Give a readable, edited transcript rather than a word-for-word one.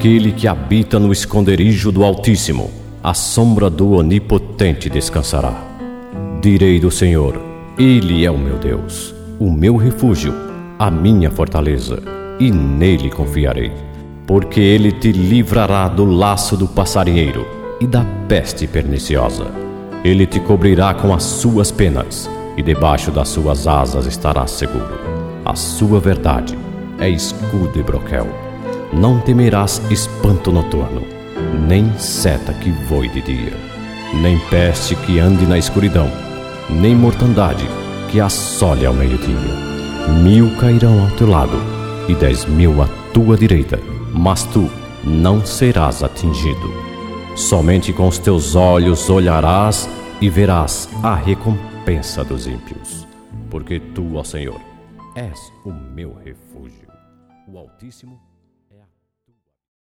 Aquele que habita no esconderijo do Altíssimo, à sombra do Onipotente descansará. Direi do Senhor: Ele é o meu Deus, o meu refúgio, a minha fortaleza, e nele confiarei. Porque ele te livrará do laço do passarinheiro e da peste perniciosa. Ele te cobrirá com as suas penas, e debaixo das suas asas estarás seguro. A sua verdade é escudo e broquel. Não temerás espanto noturno, nem seta que voe de dia, nem peste que ande na escuridão, nem mortandade que assole ao meio-dia. 1000 cairão ao teu lado e 10.000 à tua direita, mas tu não serás atingido. Somente com os teus olhos olharás e verás a recompensa dos ímpios. Porque tu, ó Senhor, és o meu refúgio, o Altíssimo